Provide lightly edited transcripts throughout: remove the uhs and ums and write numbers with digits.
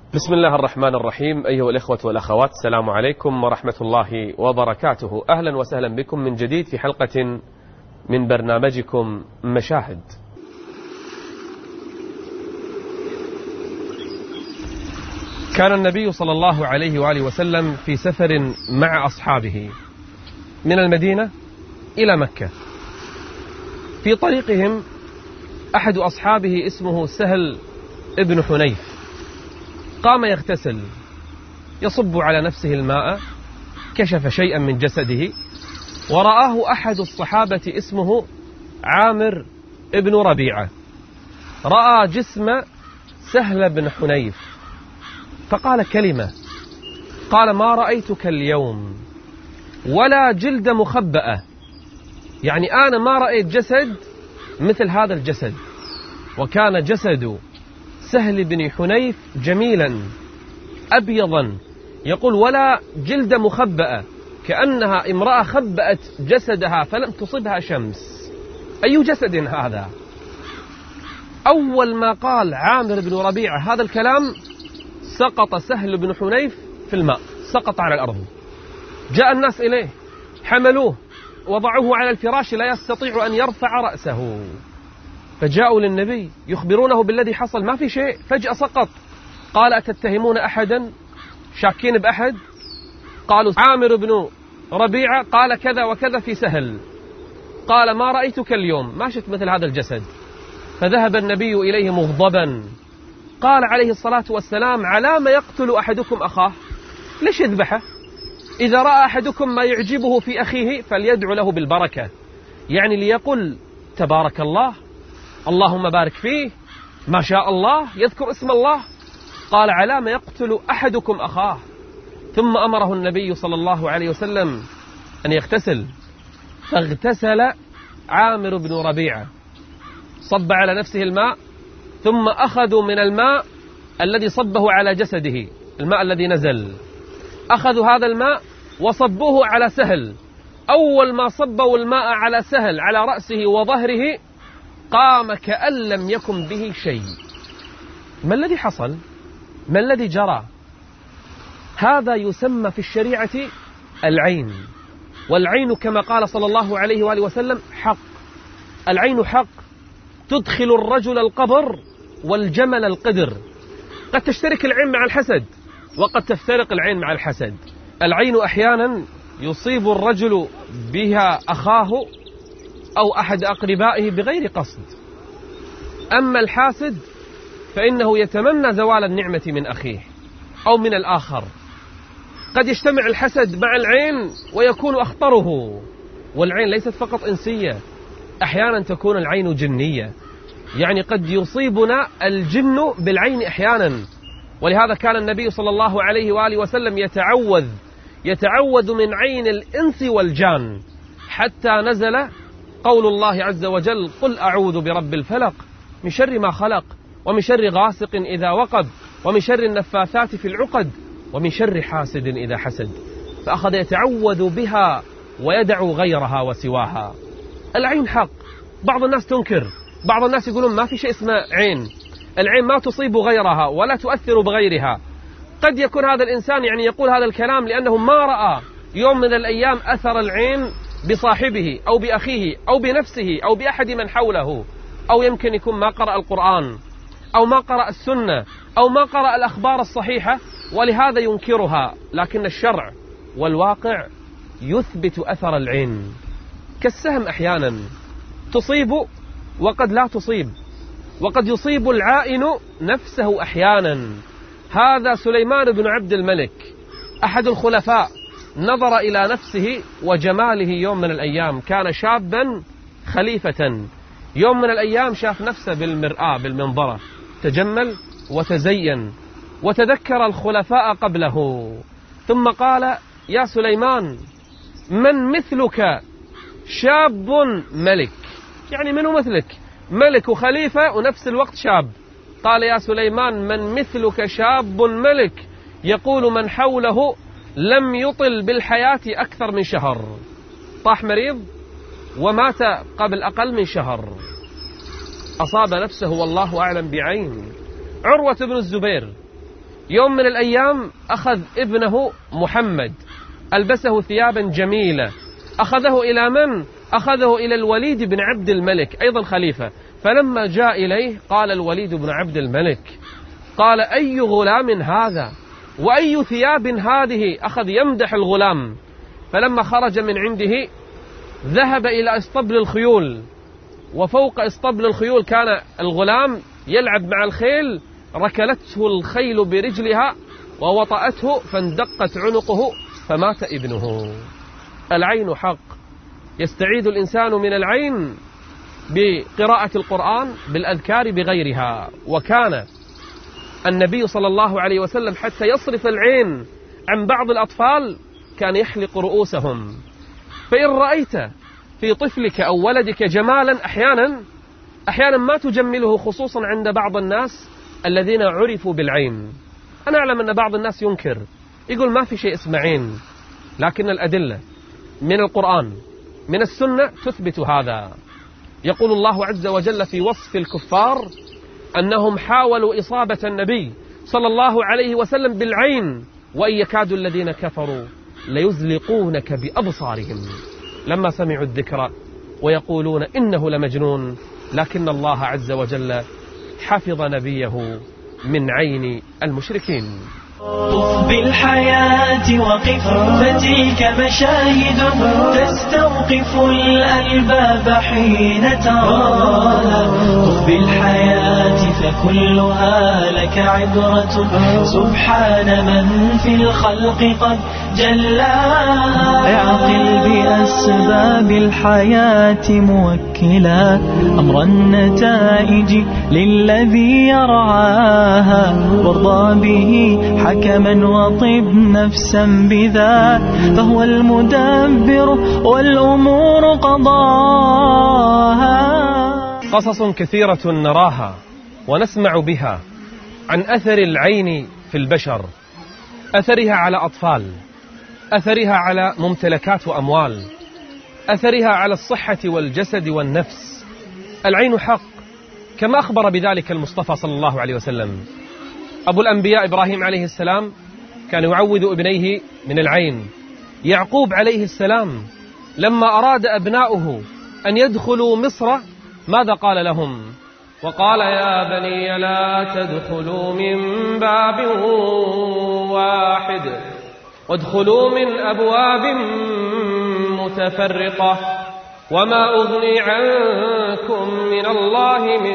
بسم الله الرحمن الرحيم. أيها الإخوة والأخوات، السلام عليكم ورحمة الله وبركاته. أهلا وسهلا بكم من جديد في حلقة من برنامجكم مشاهد. كان النبي صلى الله عليه وآله وسلم في سفر مع أصحابه من المدينة إلى مكة. في طريقهم أحد أصحابه اسمه سهل ابن حنيف قام يغتسل، يصب على نفسه الماء، كشف شيئا من جسده، ورآه أحد الصحابة اسمه عامر ابن ربيعة، رأى جسم سهل بن حنيف فقال كلمة، قال: ما رأيتك اليوم ولا جلد مخبأة، يعني أنا ما رأيت جسد مثل هذا الجسد. وكان جسد سهل بن حنيف جميلا أبيضا، يقول: ولا جلد مخبأة، كأنها امرأة خبأت جسدها فلم تصبها شمس. أي جسد هذا؟ أول ما قال عامر بن ربيعة هذا الكلام سقط سهل بن حنيف في الماء، سقط على الأرض. جاء الناس إليه، حملوه وضعوه على الفراش، لا يستطيع أن يرفع رأسه، فجاءوا للنبي يخبرونه بالذي حصل، ما في شيء، فجأة سقط. قال: أتتهمون أحدا؟ شاكين بأحد؟ قالوا: عامر بن ربيعة قال كذا وكذا في سهل. قال: ما رأيتك اليوم، ما شفت مثل هذا الجسد. فذهب النبي إليه مغضبا، قال عليه الصلاة والسلام: على ما يقتل أحدكم أخاه؟ ليش يذبحه؟ إذا رأى أحدكم ما يعجبه في أخيه فليدعو له بالبركة، يعني ليقل تبارك الله، اللهم بارك فيه، ما شاء الله، يذكر اسم الله. قال: على ما يقتل أحدكم أخاه؟ ثم أمره النبي صلى الله عليه وسلم أن يغتسل، فاغتسل عامر بن ربيعة، صب على نفسه الماء، ثم أخذوا من الماء الذي صبه على جسده، الماء الذي نزل، أخذوا هذا الماء وصبوه على سهل. أول ما صبوا الماء على سهل على رأسه وظهره قام كأن لم يكن به شيء. ما الذي حصل؟ ما الذي جرى؟ هذا يسمى في الشريعة العين، والعين كما قال صلى الله عليه وآله وسلم حق. العين حق تدخل الرجل القبر والجمل القدر. قد تشترك العين مع الحسد، وقد تفترق العين مع الحسد. العين أحيانا يصيب الرجل بها أخاه أو أحد أقربائه بغير قصد، أما الحاسد فإنه يتمنى زوال النعمة من أخيه أو من الآخر. قد يجتمع الحسد مع العين ويكون أخطره. والعين ليست فقط إنسية، أحيانا تكون العين جنية، يعني قد يصيبنا الجن بالعين أحيانا. ولهذا كان النبي صلى الله عليه وآله وسلم يتعوذ من عين الإنس والجان، حتى نزل قول الله عز وجل: قل أعوذ برب الفلق من شر ما خلق، ومن شر غاسق إذا وقب، ومن شر النفاثات في العقد، ومن شر حاسد إذا حسد. فأخذ يتعوذ بها ويدعو غيرها وسواها. العين حق. بعض الناس تنكر، بعض الناس يقولون ما في شيء اسمه عين، العين ما تصيب غيرها ولا تؤثر بغيرها. قد يكون هذا الإنسان يعني يقول هذا الكلام لأنه ما رأى يوم من الأيام أثر العين بصاحبه أو بأخيه أو بنفسه أو بأحد من حوله، أو يمكن يكون ما قرأ القرآن أو ما قرأ السنة أو ما قرأ الأخبار الصحيحة، ولهذا ينكرها. لكن الشرع والواقع يثبت أثر العين. كالسهم أحيانا تصيب وقد لا تصيب، وقد يصيب العائن نفسه أحيانا. هذا سليمان بن عبد الملك أحد الخلفاء نظر إلى نفسه وجماله يوم من الأيام، كان شابا خليفة، يوم من الأيام شاف نفسه بالمرآة بالمنظرة، تجمل وتزين وتذكر الخلفاء قبله، ثم قال: يا سليمان، من مثلك شاب ملك؟ يعني منه مثلك؟ ملك وخليفة ونفس الوقت شاب. قال: يا سليمان، من مثلك شاب ملك يقول من حوله لم يطل بالحياة أكثر من شهر. طاح مريض ومات قبل أقل من شهر، أصاب نفسه والله أعلم بعين. عروة بن الزبير يوم من الأيام أخذ ابنه محمد، ألبسه ثيابا جميلة، أخذه إلى من؟ أخذه إلى الوليد بن عبد الملك أيضا خليفة. فلما جاء إليه قال الوليد بن عبد الملك، قال: أي غلام هذا وأي ثياب هذه؟ أخذ يمدح الغلام. فلما خرج من عنده ذهب إلى اسطبل الخيول، وفوق اسطبل الخيول كان الغلام يلعب مع الخيل، ركلته الخيل برجلها ووطأته فاندقت عنقه فمات ابنه. العين حق، يستعيد الإنسان من العين بقراءة القرآن، بالأذكار، بغيرها. وكان النبي صلى الله عليه وسلم حتى يصرف العين عن بعض الأطفال كان يحلق رؤوسهم. فإن رأيت في طفلك أو ولدك جمالا أحيانا ما تجمله، خصوصا عند بعض الناس الذين عرفوا بالعين. أنا أعلم أن بعض الناس ينكر، يقول ما في شيء اسمه عين، لكن الأدلة من القرآن من السنة تثبت هذا. يقول الله عز وجل في وصف الكفار أنهم حاولوا إصابة النبي صلى الله عليه وسلم بالعين، وإن يكاد الذين كفروا ليزلقونك بأبصارهم لما سمعوا الذكر ويقولون إنه لمجنون، لكن الله عز وجل حفظ نبيه من عين المشركين. طف بالحياة وقف، فتلك مشاهد تستوقف الألباب حين تراها. طف بالحياة فكلها لك عبرة، سبحان من في الخلق قد جلاها. اعقل بأسباب الحياة موكلا أمر النتائج للذي يرعاها، وارضى به حكما وطب نفسا بذا، فهو المدبر والأمور قضاها. قصص كثيرة نراها ونسمع بها عن أثر العين في البشر، أثرها على أطفال، أثرها على ممتلكات وأموال، أثرها على الصحة والجسد والنفس. العين حق كما أخبر بذلك المصطفى صلى الله عليه وسلم. أبو الأنبياء إبراهيم عليه السلام كان يعوذ ابنيه من العين. يعقوب عليه السلام لما أراد أبناؤه أن يدخلوا مصر ماذا قال لهم؟ وقال: يا بني لا تدخلوا من باب واحد وادخلوا من أبواب متفرقة وما أغني عنكم من الله من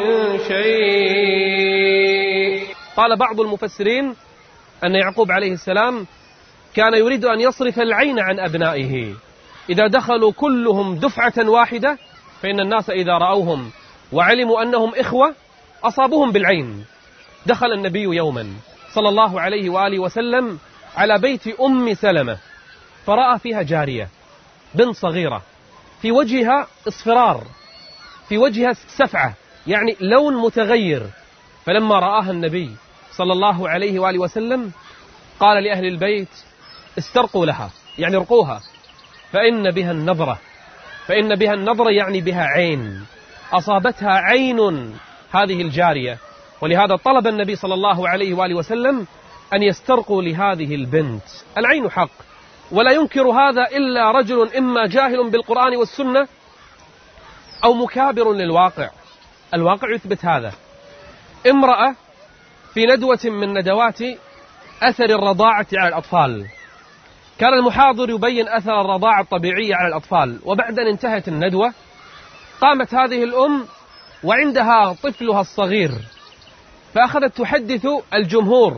شيء. قال بعض المفسرين أن يعقوب عليه السلام كان يريد أن يصرف العين عن أبنائه، إذا دخلوا كلهم دفعة واحدة فإن الناس إذا رأوهم وعلموا أنهم إخوة أصابوهم بالعين. دخل النبي يوما صلى الله عليه وآله وسلم على بيت أم سلمة، فرأى فيها جارية بنت صغيرة، في وجهها اصفرار، في وجهها سفعة، يعني لون متغير. فلما رآها النبي صلى الله عليه وآله وسلم قال لأهل البيت: استرقوا لها، يعني ارقوها، فإن بها النظرة، فإن بها النظرة يعني بها عين، أصابتها عين هذه الجارية. ولهذا طلب النبي صلى الله عليه وآله وسلم أن يسترقوا لهذه البنت. العين حق، ولا ينكر هذا إلا رجل إما جاهل بالقرآن والسنة أو مكابر للواقع. الواقع يثبت هذا. امرأة في ندوة من ندوات أثر الرضاعة على الأطفال، كان المحاضر يبين أثر الرضاعة الطبيعية على الأطفال، وبعد أن انتهت الندوة قامت هذه الأم وعندها طفلها الصغير، فأخذت تحدث الجمهور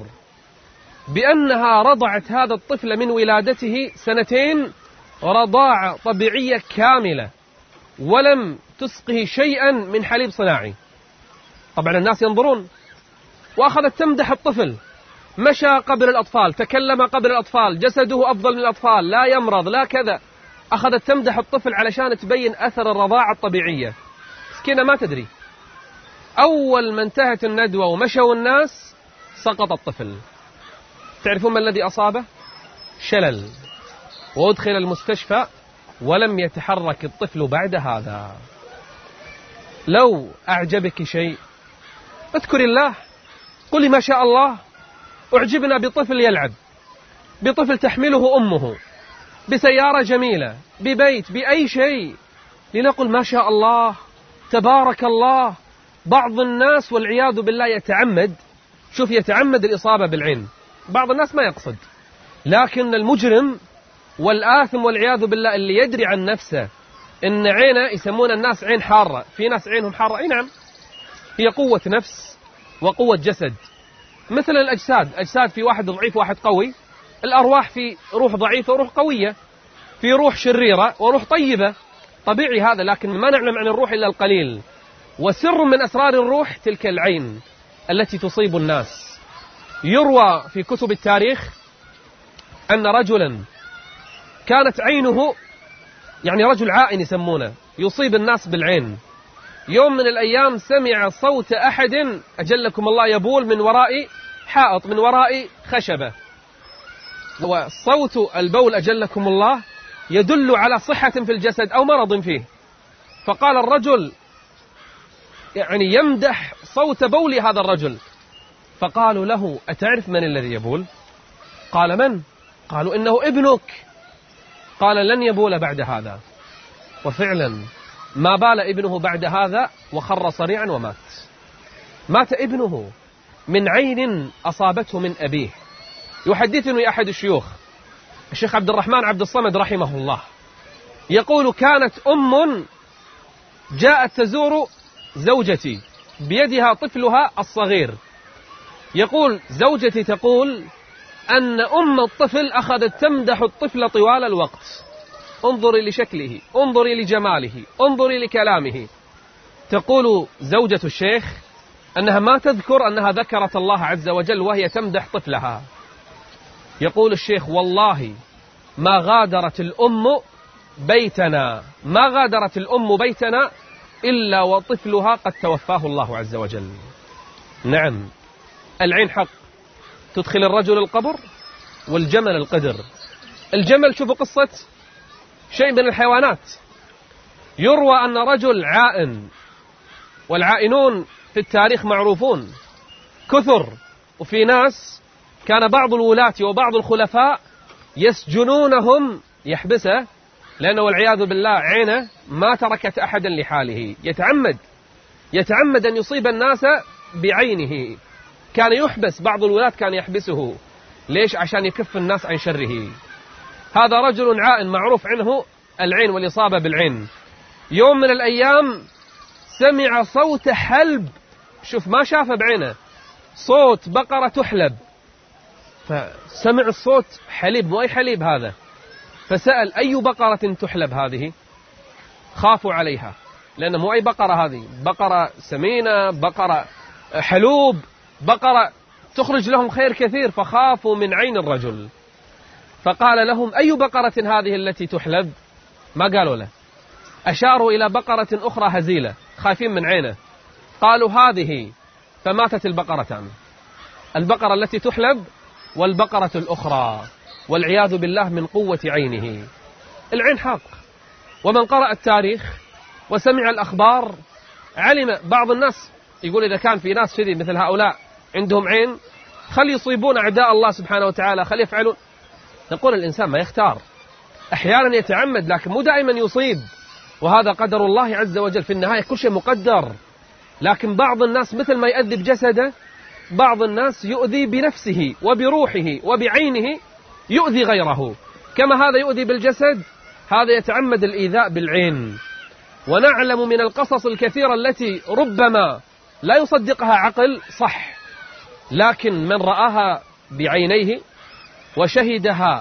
بأنها رضعت هذا الطفل من ولادته 2 رضاعة طبيعية كاملة، ولم تسقه شيئا من حليب صناعي. طبعا الناس ينظرون، وأخذت تمدح الطفل، مشى قبل الأطفال، تكلم قبل الأطفال، جسده أفضل من الأطفال، لا يمرض لا كذا. أخذت تمدح الطفل علشان تبين أثر الرضاعة الطبيعية. مسكينة ما تدري، أول ما انتهت الندوة ومشوا الناس سقط الطفل. تعرفون ما الذي أصابه؟ شلل، وأدخل المستشفى ولم يتحرك الطفل بعد هذا. لو أعجبك شيء اذكر الله، قولي ما شاء الله، أعجبنا بطفل يلعب، بطفل تحمله أمه، بسيارة جميلة، ببيت، بأي شيء، لنقول ما شاء الله تبارك الله. بعض الناس والعياذ بالله يتعمد الإصابة بالعين. بعض الناس ما يقصد، لكن المجرم والآثم والعياذ بالله اللي يدري عن نفسه إن عينه، يسمون الناس عين حارة، في ناس عينهم حارة، أي نعم، هي قوة نفس وقوة جسد. مثل الأجساد في واحد ضعيف واحد قوي، الأرواح في روح ضعيفة وروح قوية، في روح شريرة وروح طيبة، طبيعي هذا. لكن ما نعلم عن الروح إلا القليل، وسر من أسرار الروح تلك العين التي تصيب الناس. يروى في كتب التاريخ أن رجلا كانت عينه، يعني رجل عائن يسمونه، يصيب الناس بالعين. يوم من الأيام سمع صوت أحد أجلكم الله يبول من وراء حائط، من وراء خشبة، وصوت البول أجلكم الله يدل على صحة في الجسد أو مرض فيه. فقال الرجل، يعني يمدح صوت بول هذا الرجل، فقالوا له أتعرف من الذي يبول؟ قال من؟ قالوا إنه ابنك. قال لن يبول بعد هذا. وفعلا ما بال ابنه بعد هذا وخر صريعا ومات. مات ابنه من عين أصابته من أبيه. يحدثني أحد الشيوخ الشيخ عبد الرحمن عبد الصمد رحمه الله، يقول كانت أم جاءت تزور زوجتي بيدها طفلها الصغير. يقول زوجتي تقول أن أم الطفل أخذت تمدح الطفل طوال الوقت، انظري لشكله، انظري لجماله، انظري لكلامه. تقول زوجة الشيخ أنها ما تذكر أنها ذكرت الله عز وجل وهي تمدح طفلها. يقول الشيخ والله ما غادرت الأم بيتنا إلا وطفلها قد توفاه الله عز وجل. نعم، العين حق تدخل الرجل القبر والجمل القدر. الجمل، شوفوا قصة شيء من الحيوانات. يروى أن رجل عائن، والعائنون في التاريخ معروفون كثر، وفي ناس كان بعض الولاة وبعض الخلفاء يسجنونهم، يحبسه، لأنه والعياذ بالله عينه ما تركت أحدا لحاله، يتعمد أن يصيب الناس بعينه. كان يحبس، بعض الولاة كان يحبسه، ليش؟ عشان يكف الناس عن شره. هذا رجل عائن معروف عنه العين والإصابة بالعين. يوم من الأيام سمع صوت حلب، شوف ما شافه بعينه، صوت بقرة تحلب، فسمع الصوت حليب، مو أي حليب هذا، فسأل أي بقرة تحلب هذه؟ خافوا عليها، لأن مو أي بقرة هذه، بقرة سمينة، بقرة حلوب، بقرة تخرج لهم خير كثير، فخافوا من عين الرجل. فقال لهم أي بقرة هذه التي تحلب؟ ما قالوا له، أشاروا إلى بقرة أخرى هزيلة، خايفين من عينه. قالوا هذه، فماتت البقرتان، البقرة التي تحلب والبقرة الأخرى، والعياذ بالله من قوة عينه. العين حق. ومن قرأ التاريخ وسمع الأخبار علم. بعض الناس يقول إذا كان في ناس كذي مثل هؤلاء عندهم عين، خلي يصيبون أعداء الله سبحانه وتعالى، خلي يفعلون. نقول الإنسان ما يختار، أحيانا يتعمد، لكن مو دائما يصيب، وهذا قدر الله عز وجل. في النهاية كل شيء مقدر. لكن بعض الناس مثل ما يؤذي بجسده، بعض الناس يؤذي بنفسه وبروحه وبعينه، يؤذي غيره. كما هذا يؤذي بالجسد، هذا يتعمد الإيذاء بالعين. ونعلم من القصص الكثيرة التي ربما لا يصدقها عقل صح، لكن من رآها بعينيه وشهدها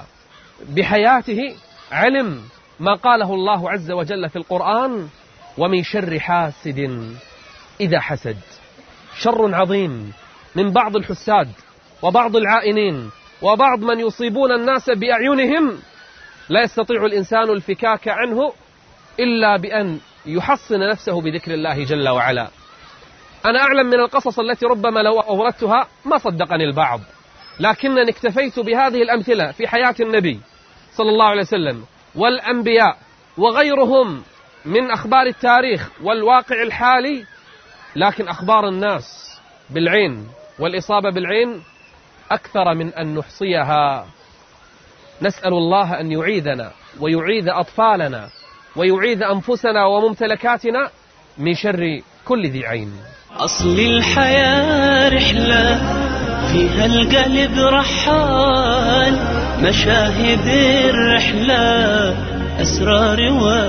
بحياته علم ما قاله الله عز وجل في القرآن: ومن شر حاسد إذا حسد. شر عظيم من بعض الحساد وبعض العائنين وبعض من يصيبون الناس بأعينهم، لا يستطيع الإنسان الفكاك عنه إلا بأن يحصن نفسه بذكر الله جل وعلا. أنا أعلم من القصص التي ربما لو أوردتها ما صدقني البعض، لكنني اكتفيت بهذه الأمثلة في حياة النبي صلى الله عليه وسلم والأنبياء وغيرهم من أخبار التاريخ والواقع الحالي. لكن أخبار الناس بالعين والإصابة بالعين أكثر من أن نحصيها. نسأل الله أن يعيذنا ويعيذ أطفالنا ويعيذ أنفسنا وممتلكاتنا من شر كل ذي عين. أصل الحياة رحلة فيها القلب رحال، مشاهد الرحلة أسرار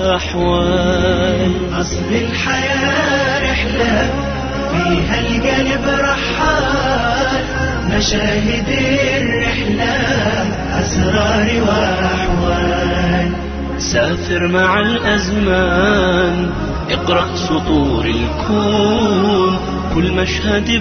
وأحوال. أصل الحياة رحلة فيها القلب رحال، مشاهد الرحلة أسرار وأحوال. سافر مع الأزمان، اقرأ سطور الكون، كل مشهد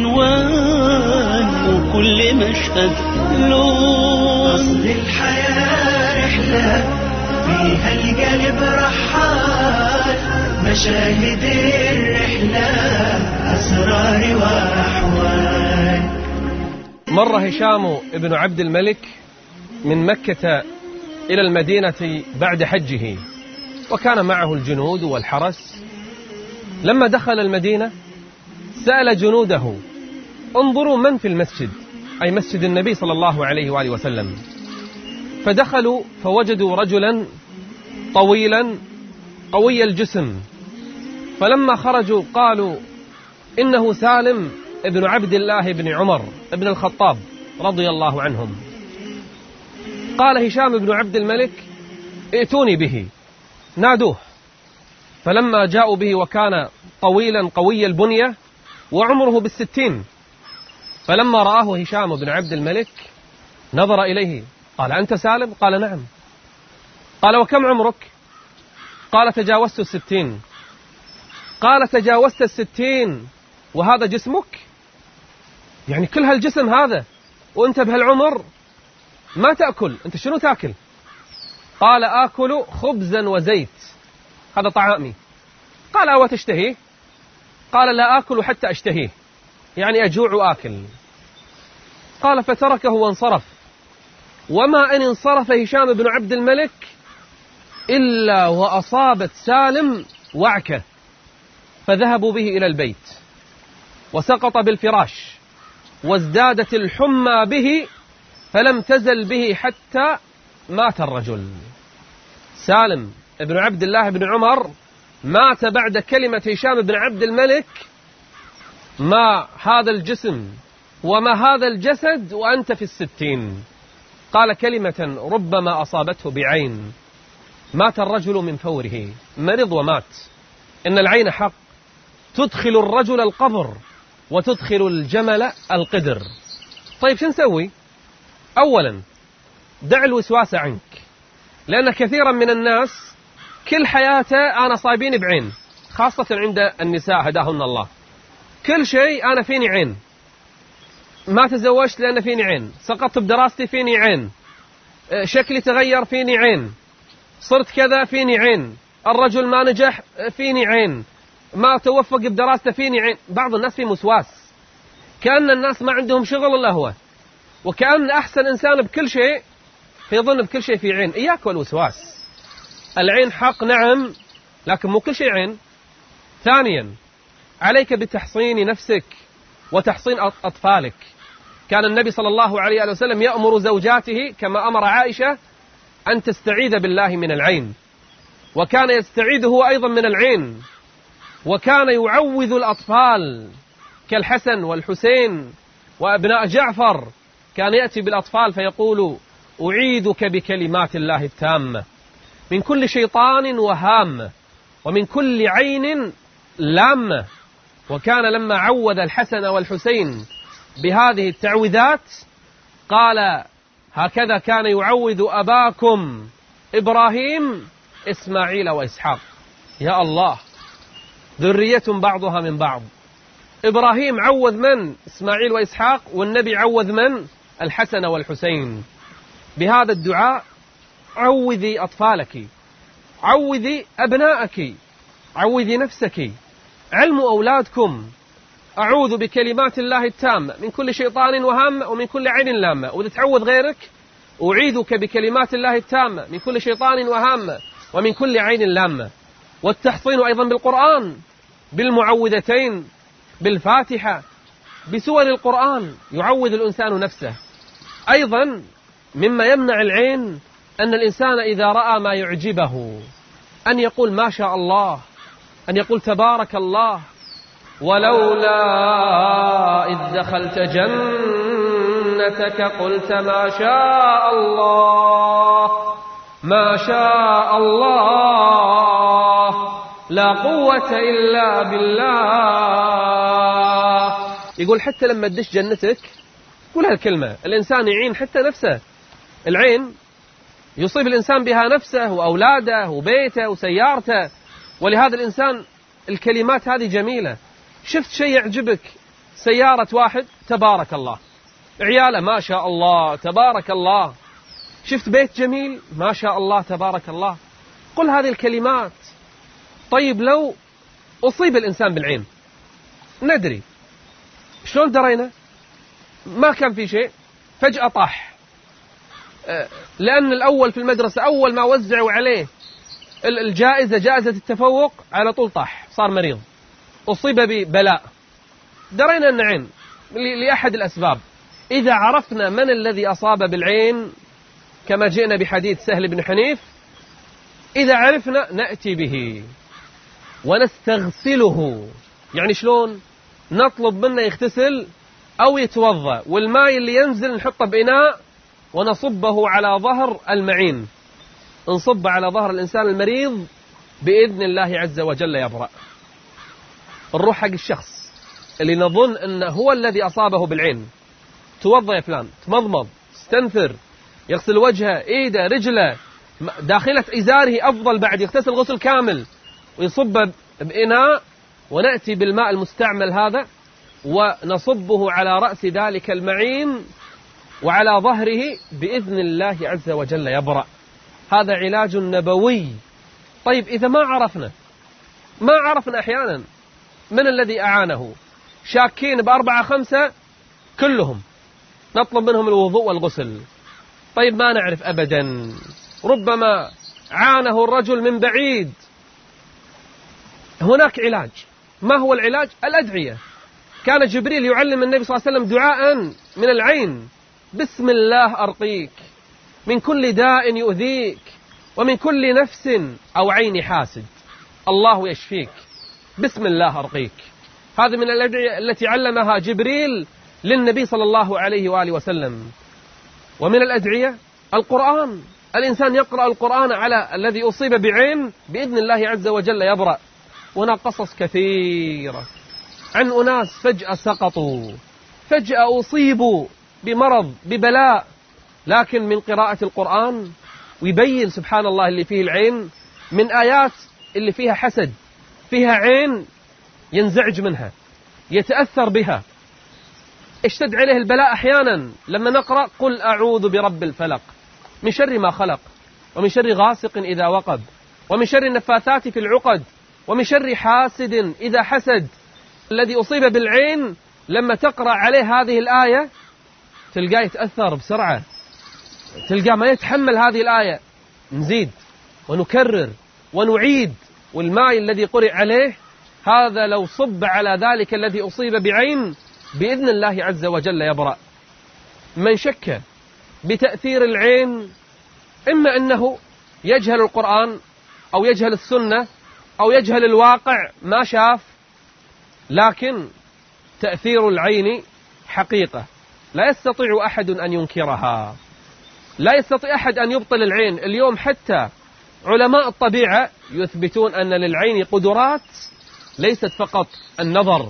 بعنوان وكل مشهد لون. أصل الحياة رحلة فيها القلب رحال، مشاهد الرحلة أسرار وأحوال. مر هشام بن عبد الملك من مكة إلى المدينة بعد حجه، وكان معه الجنود والحرس. لما دخل المدينة سأل جنوده: انظروا من في المسجد، أي مسجد النبي صلى الله عليه وآله وسلم. فدخلوا فوجدوا رجلا طويلا قوي الجسم. فلما خرجوا قالوا: إنه سالم ابن عبد الله بن عمر ابن الخطاب رضي الله عنهم. قال هشام بن عبد الملك: ائتوني به. نادوه، فلما جاءوا به وكان طويلا قوي البنية وعمره ب60. فلما رآه هشام بن عبد الملك نظر إليه قال: أنت سالم؟ قال: نعم. قال: وكم عمرك؟ قال: تجاوزت 60. قال: تجاوزت 60 وهذا جسمك؟ يعني كل هالجسم هذا وأنت بهالعمر ما تأكل؟ أنت شنو تأكل؟ قال: آكل خبزا وزيت، هذا طعامي. قال: أو تشتهيه؟ قال: لا آكل حتى أشتهيه، يعني أجوع وآكل. قال: فتركه وانصرف. وما أن انصرف هشام بن عبد الملك إلا وأصابت سالم وعكة، فذهبوا به إلى البيت وسقط بالفراش، وازدادت الحمى به فلم تزل به حتى مات الرجل. سالم بن عبد الله بن عمر مات بعد كلمة هشام بن عبد الملك: ما هذا الجسم وما هذا الجسد وأنت في 60. قال كلمة ربما أصابته بعين. مات الرجل من فوره، مرض ومات. إن العين حق تدخل الرجل القبر وتدخل الجمل القدر. طيب شو نسوي؟ أولا دع الوسواس عنك، لأن كثيرا من الناس كل حياته أنا صايبين بعين، خاصة عند النساء هداهن الله. كل شيء أنا فيني عين، ما تزوجت لأن فيني عين، سقطت بدراستي فيني عين، شكلي تغير فيني عين، صرت كذا فيني عين، الرجل ما نجح فيني عين، ما توفق بدراسته فيني عين. بعض الناس في مسواس، كأن الناس ما عندهم شغل إلا هو، وكأن أحسن إنسان بكل شيء فيظن بكل شيء في عين. إياك والوسواس. العين حق نعم، لكن مو كل شيء عين. ثانيا عليك بتحصين نفسك وتحصين أطفالك. كان النبي صلى الله عليه وسلم يأمر زوجاته كما أمر عائشة أن تستعيذ بالله من العين، وكان يستعيذ هو أيضا من العين، وكان يعوذ الأطفال كالحسن والحسين وأبناء جعفر. كان يأتي بالأطفال فيقول: أعيذك بكلمات الله التامة من كل شيطان وهامة ومن كل عين لامة. وكان لما عوذ الحسن والحسين بهذه التعويذات قال: هكذا كان يعوذ أباكم إبراهيم إسماعيل وإسحاق. يا الله، ذرية بعضها من بعض. إبراهيم عوذ من؟ إسماعيل وإسحاق، والنبي عوذ من؟ الحسن والحسين. بهذا الدعاء عوذي أطفالك، عوذي أبنائك، عوذي نفسك، علموا أولادكم. أعوذ بكلمات الله التامة من كل شيطان وهامة ومن كل عين لامة. وإذا تعوذ غيرك: أعيذك بكلمات الله التامة من كل شيطان وهامة ومن كل عين لامة. والتحصين أيضا بالقرآن، بالمعوذتين، بالفاتحة، بسور القرآن يعود الإنسان نفسه. أيضا مما يمنع العين أن الإنسان إذا رأى ما يعجبه أن يقول ما شاء الله، أن يقول تبارك الله، ولولا إذ دخلت جنتك قلت ما شاء الله ما شاء الله لا قوة إلا بالله. يقول حتى لما تدش جنتك قول هالكلمة. الإنسان يعين حتى نفسه. العين يصيب الإنسان بها نفسه وأولاده وبيته وسيارته، ولهذا الإنسان الكلمات هذه جميلة. شفت شيء يعجبك، سيارة واحد تبارك الله، عياله ما شاء الله تبارك الله، شفت بيت جميل ما شاء الله تبارك الله، قل هذه الكلمات. طيب لو أصيب الإنسان بالعين ندري شلون درينا؟ ما كان في شيء فجأة طاح، لأن الأول في المدرسة أول ما وزعوا عليه الجائزة جائزة التفوق على طول طاح، صار مريض، أصيب ببلاء، درينا أن عين لأحد الأسباب. إذا عرفنا من الذي أصاب بالعين كما جئنا بحديث سهل بن حنيف، إذا عرفنا نأتي به ونستغسله. يعني شلون؟ نطلب منه يغتسل أو يتوضأ، والماء اللي ينزل نحطه بإناء ونصبه على ظهر المعين، نصب على ظهر الإنسان المريض بإذن الله عز وجل يبرأ. نروح حق الشخص اللي نظن أنه هو الذي أصابه بالعين، توضأ يا فلان، تمضمض، استنثر، يغسل وجهه، إيده، رجله، داخلة إزاره أفضل، بعد يغتسل غسل كامل ويصب بإناء، ونأتي بالماء المستعمل هذا ونصبه على رأس ذلك المعين وعلى ظهره بإذن الله عز وجل يبرأ. هذا علاج نبوي. طيب إذا ما عرفنا أحيانا من الذي أعانه، شاكين ب4 5 كلهم، نطلب منهم الوضوء والغسل. طيب ما نعرف أبدا، ربما عانه الرجل من بعيد. هناك علاج. ما هو العلاج؟ الأدعية. كان جبريل يعلم النبي صلى الله عليه وسلم دعاء من العين: بسم الله أرقيك من كل داء يؤذيك ومن كل نفس أو عين حاسد، الله يشفيك، بسم الله أرقيك. هذه من الأدعية التي علمها جبريل للنبي صلى الله عليه وآله وسلم. ومن الأدعية القرآن. الإنسان يقرأ القرآن على الذي أصيب بعين بإذن الله عز وجل يبرأ. وهنا قصص كثيرة عن أناس فجأة سقطوا، فجأة أصيبوا بمرض ببلاء، لكن من قراءة القرآن ويبين سبحان الله اللي فيه العين من آيات اللي فيها حسد، فيها عين ينزعج منها، يتأثر بها، اشتد عليه البلاء. أحيانا لما نقرأ قل أعوذ برب الفلق من شر ما خلق ومن شر غاسق إذا وقب ومن شر النفاثات في العقد ومن شر حاسد إذا حسد. الذي أصيب بالعين لما تقرأ عليه هذه الآية تلقاه يتأثر بسرعة، تلقاه ما يتحمل هذه الآية، نزيد ونكرر ونعيد. والماء الذي قرئ عليه هذا لو صب على ذلك الذي أصيب بعين بإذن الله عز وجل يبرأ. من شك بتأثير العين إما أنه يجهل القرآن أو يجهل السنة أو يجهل الواقع، ما شاف، لكن تأثير العين حقيقة لا يستطيع أحد أن ينكرها، لا يستطيع أحد أن يبطل العين. اليوم حتى علماء الطبيعة يثبتون أن للعين قدرات ليست فقط النظر.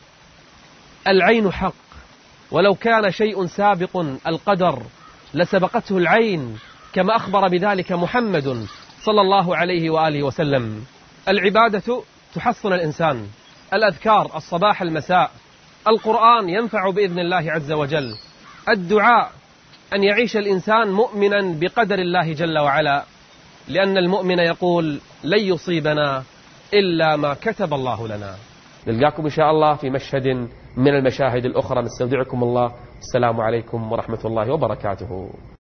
العين حق، ولو كان شيء سابق القدر لسبقته العين، كما أخبر بذلك محمد صلى الله عليه وآله وسلم. العبادة تحصن الإنسان، الأذكار الصباح المساء، القرآن ينفع بإذن الله عز وجل، الدعاء، أن يعيش الإنسان مؤمنا بقدر الله جل وعلا، لأن المؤمن يقول لن يصيبنا إلا ما كتب الله لنا. نلقاكم إن شاء الله في مشهد من المشاهد الأخرى. نستودعكم الله. السلام عليكم ورحمة الله وبركاته.